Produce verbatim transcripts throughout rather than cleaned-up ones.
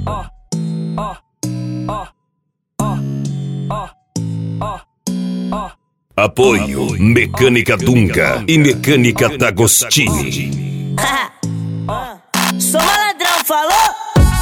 Apoio Mecânica Dunga e Mecânica D'Agostini. Sou malandrão, falou?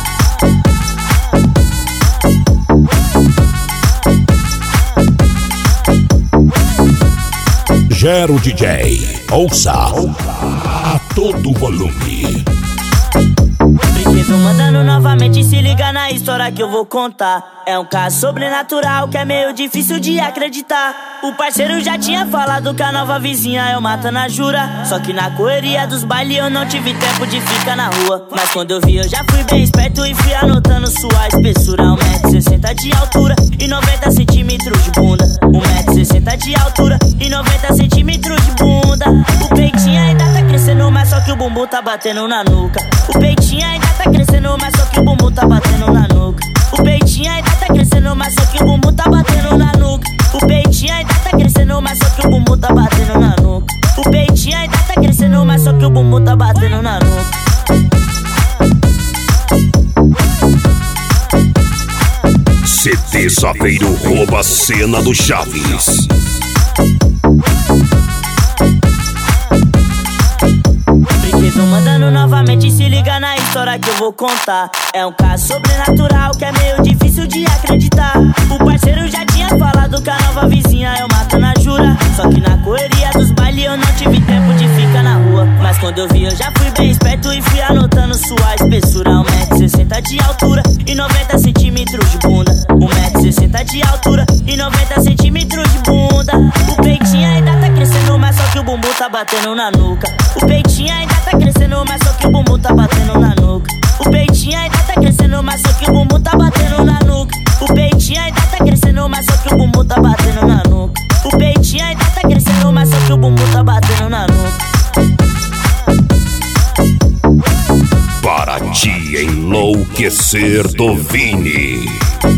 Gero D J, ouça a todo volume. Brinquedo mandando novamente, se liga na história que eu vou contar. É um caso sobrenatural que é meio difícil de acreditar. O parceiro já tinha falado que a nova vizinha eu mato na jura. Só que na correria dos bailes eu não tive tempo de ficar na rua. Mas quando eu vi eu já fui bem esperto e fui anotando sua espessura. um metro e sessenta de altura e noventa centímetros de bunda. um metro e sessenta de altura e noventa centímetros de bunda. O peitinho ainda tá crescendo, mas só que o bumbum tá batendo na nuca. O peitinho ainda tá crescendo, mas só que o bumbum tá batendo na nuca. O peitinho ainda tá crescendo, mas só que o bumbum tá batendo na nuca. O peitinho ainda tá crescendo, mas só que o bumbum tá batendo na nuca. O peitinho ainda tá crescendo, mas só que o bumbum tá batendo na nuca. C D Saveiro rouba a cena do Chaves. Brinquedo mandando novamente, se liga na história que eu vou contar. É um caso sobrenatural que é meio difícil de acreditar. O parceiro já tinha falado que a nova vizinha eu mato na jura. Só que na correria dos bailes eu não tive tempo de ficar na rua. Mas quando eu vi eu já fui bem esperto e fui anotando sua espessura. um metro e sessenta de altura e noventa centímetros de bunda. um metro e sessenta de altura e noventa centímetros de bunda. O peitinho ainda tá crescendo, mas só que o bumbum tá batendo na nuca. O peitinho ainda tá crescendo, mas só que o bumbum tá batendo na nuca. O peitinho ainda tá crescendo, mas só que o bumbum tá batendo na nuca. O peitinho ainda tá crescendo, mas só que o bumbum tá batendo na nuca. O peitinho ainda tá crescendo, mas só que o bumbum tá batendo na nuca. Para te enlouquecer do Vini.